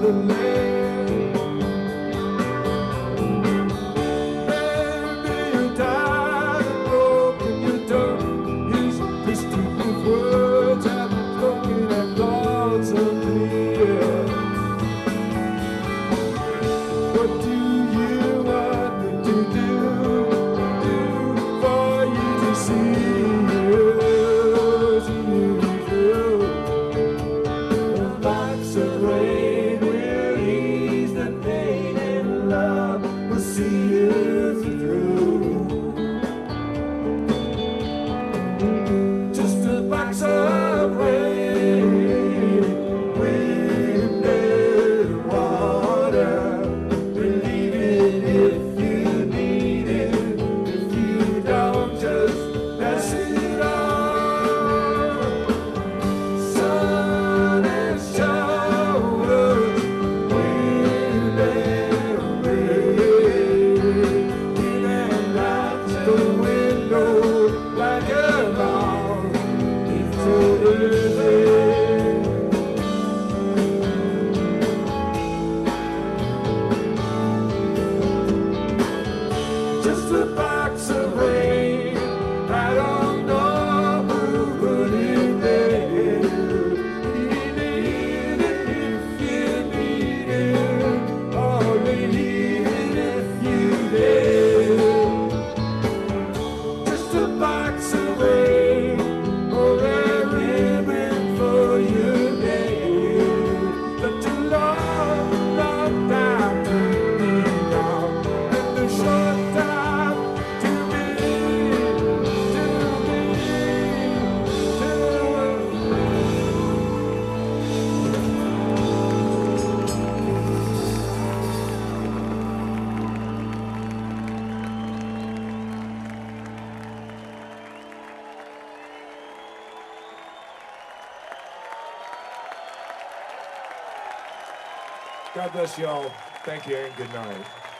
the land. Maybe you're tired and broken, you're done. Here's a pistol with words I've been spoken and thoughts unclear. What do you want me to do for you to see? Just a box of rain. I don't know who put it there. You need it if you need it, or leave it if you dare. Just a box of rain, or a ribbon for your day. But too long, long time to be gone, and the short time. God bless y'all. Thank you and good night.